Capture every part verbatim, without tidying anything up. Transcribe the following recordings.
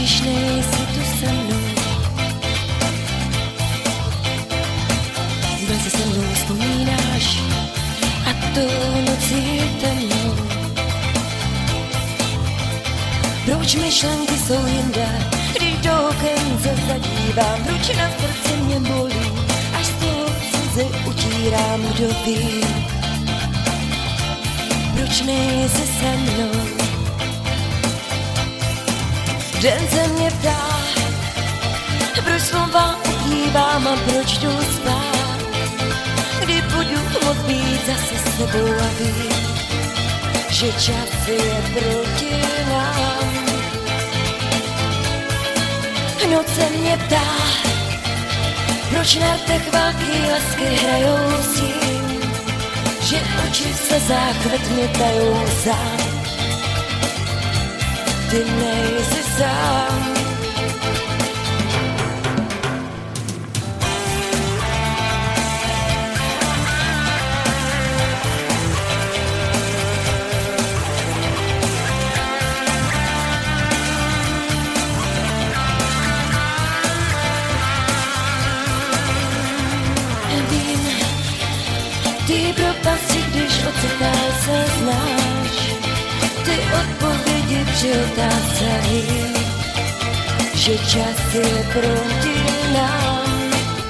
když nejsi tu se mnou. Byl si se mnou, vzpomínáš, a tu noci temnou. Proč myšlenky jsou jinde, když do oken se zadívám, proč na srdci mě bolí, až z toho slzy utírám, kdo ví. Proč nejsi se mnou? Den se mě ptá, proč slova ukývám a proč jdu spát, kdy budu moc být zase sebou a vím, že čas je proti nám. Noc se mě ptá, proč na rtech války lásky hrajou s tím, že oči v slzách ve tmě tajou sám. Ty nejsi sám. Ty propasti, když ocitáš se znáš, ty odpovědi při otázce vím, že čas je proti nám.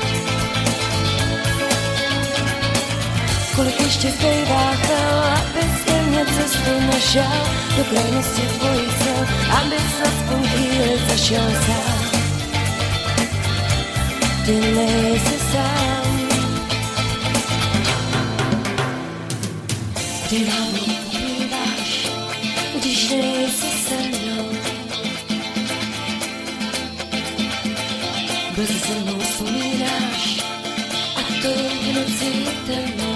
Kolik ještě zbývá chel, abys ke mně cestu našel, do krajnosti tvojich sil, abys aspoň chvíli zašel sám. Ty nejsi sám. Ty nám ubýváš, když nejsi se mnou. Byl se mnou, vzpomínáš, a to v noci temnou.